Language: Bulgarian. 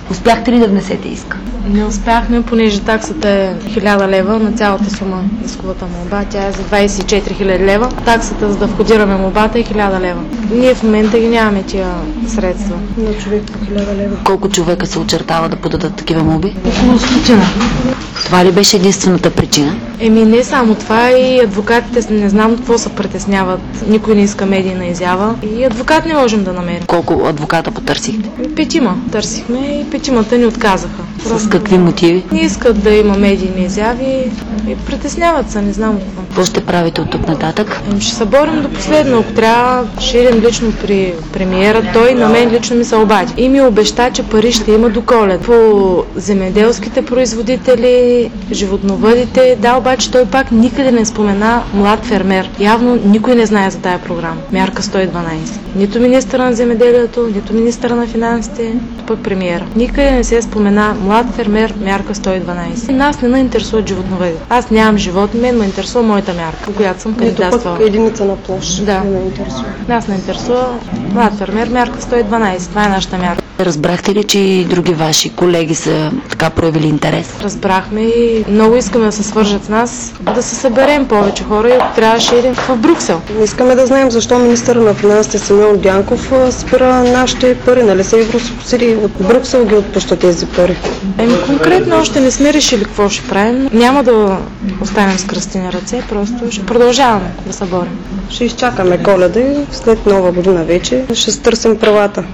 Успяхте ли да внесете иска? Не успяхме, понеже таксата е 1000 лева на цялата сума исковата молба. Тя е за 24 000 лева. Таксата за да входираме молбата е 1000 лева. Ние в момента ги нямаме тия средства. На човек по 1000 лева. Колко човека се очертава да подадат такива молби? Около 100. Това ли беше единствената причина? Не само това, и адвокатите не знам какво се притесняват. Никой не иска медийна изява и адвокат не можем да намерим. Колко адвоката потърсихте? 5 търсихме и 5 ни отказаха. С какви мотиви? Не искат да има медийни изяви и притесняват се, не знам какво. Какво ще правите от тук нататък? Ще се борим до последно. Ако трябва, ще идем лично при премиера. Той на мен лично ми се обади. И ми обеща, че пари ще има до Коледа. По земеделските производители, животновъдите. Да, обаче той пак никъде не спомена млад фермер. Явно никой не знае за тая програма. Мярка 112. Нито министъра на земеделието, нито министъра на финансите, нито пък премиера. Никъде не се спомена млад фермер, мярка 112. Нас не ме интересуват животновъдите. Аз нямам живот, мен ме интересува моята мярка, по която съм кандидатствала. Пък единица на площ. Да. Не ме интересува. Нас не интересува млад фермер, мярка 112. Това е нашата мярка. Разбрахте ли, че и други ваши колеги са така проявили интерес? Разбрахме и много искаме да се свържат с нас, да се съберем повече хора и ако трябва ще идем в Брюксел. Искаме да знаем защо министър на финансите Симеон Дянков спира нашите пари, нали са евросубсидии. От Брюксел ги отпуща тези пари. Конкретно още не сме решили какво ще правим. Няма да останем с кръстени ръце, просто ще продължаваме да се борим. Ще изчакаме Коледа и след Нова година вече ще търсим правата.